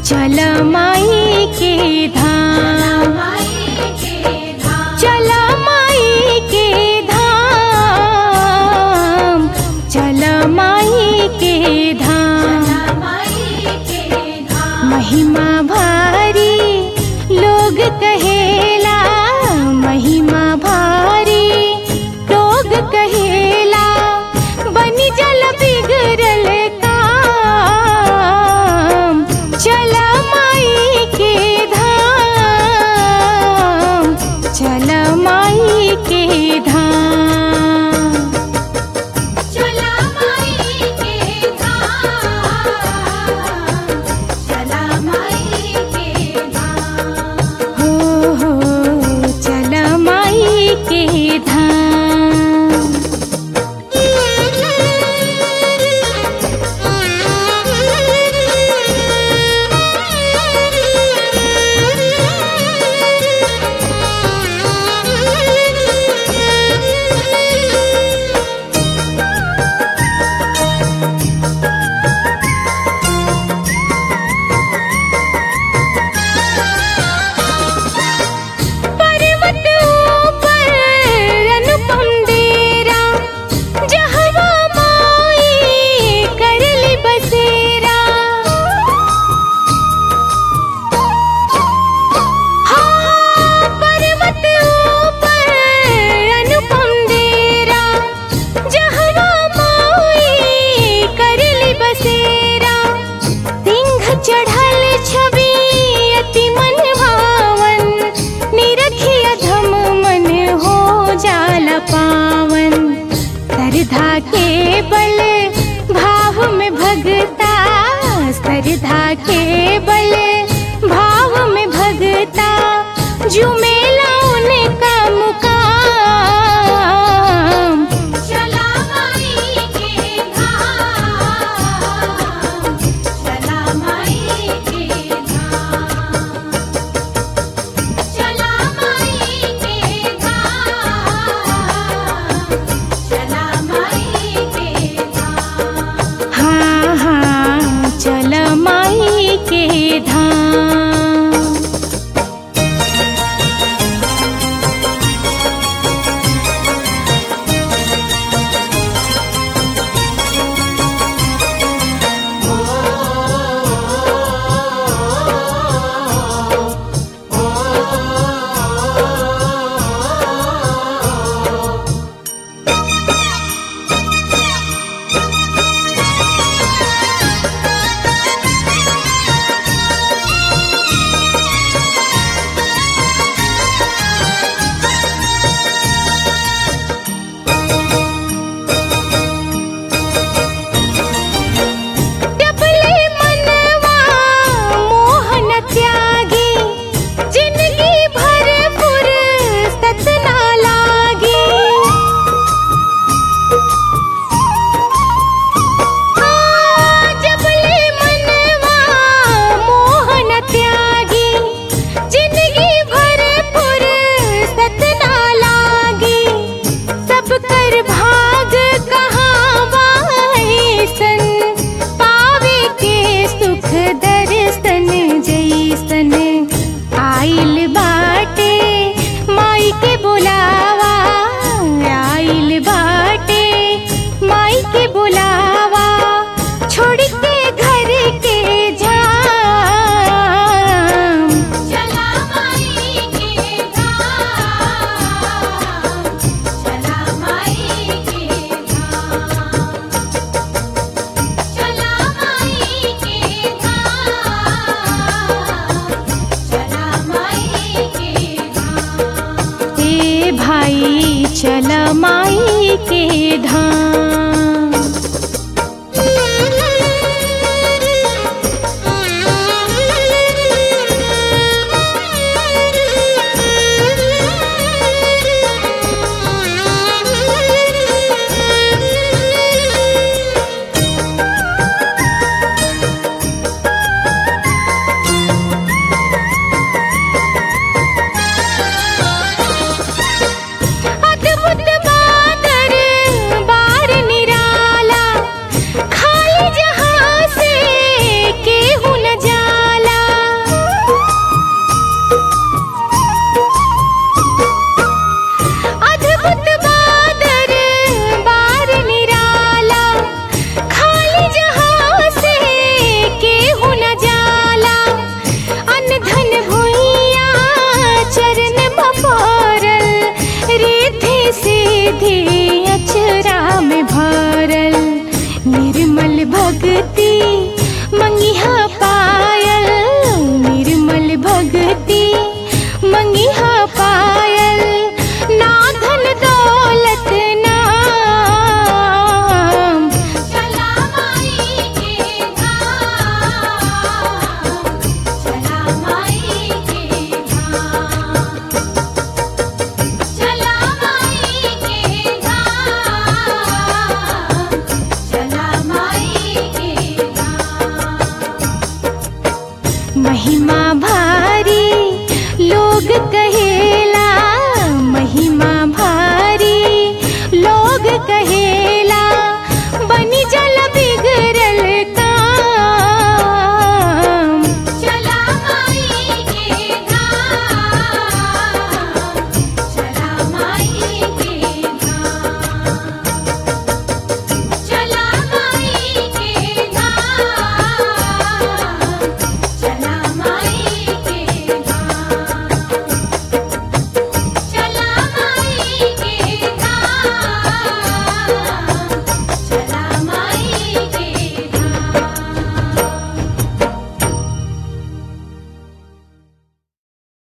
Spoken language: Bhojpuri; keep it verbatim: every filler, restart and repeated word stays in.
चल माई के धाम, चल माई के धाम, चल माई के धाम। महिमा भारी लोग कहेला, महिमा भारी लोग कहेला, बनी जल बिगड़ल काम। चल माई के धाम, चल माई के धाम, चल माई के धाम, चल माई के धाम। हो हो चल माई के धाम। पर्वत ऊपर अनुपम डेरा, जहवा माई करली बसेरा। हाँ, पर्वत ऊपर अनुपम डेरा, जहवा माई करली बसेरा। सिंह चढ़ल छवि अति मन भावन, निरखिया धम मन हो जाला पावन। श्रद्धा के बल भाव में भगता, श्रद्धा के बल भाव में भगता, झूमेला उनका मुकाम। चल माई के धाम, चल माई के धाम, चल माई के धाम, चल माई के धाम। हाँ हाँ चल माई के धाम। डबले मनवा मोहन त्यागी, जिंदगी भर फुर्सत ना लागी। हाँ, डबले मनवा मोहन त्यागी, जिंदगी भर फुर्सत ना लागी। सब कर भाग कहाँ बाईसन, पावे के सुख दर्शन जैसन। आइल बाटे माई के बुलावा, आइल बाटे माई के बुलावा, छोड़ के घर के झाम। चल माई के धाम, चल माई के धाम, चल माई के धाम, चल माई के धाम। ए भाई चल माई के धाम। अद्भुत बादर बार महिमा भारी लोग कहे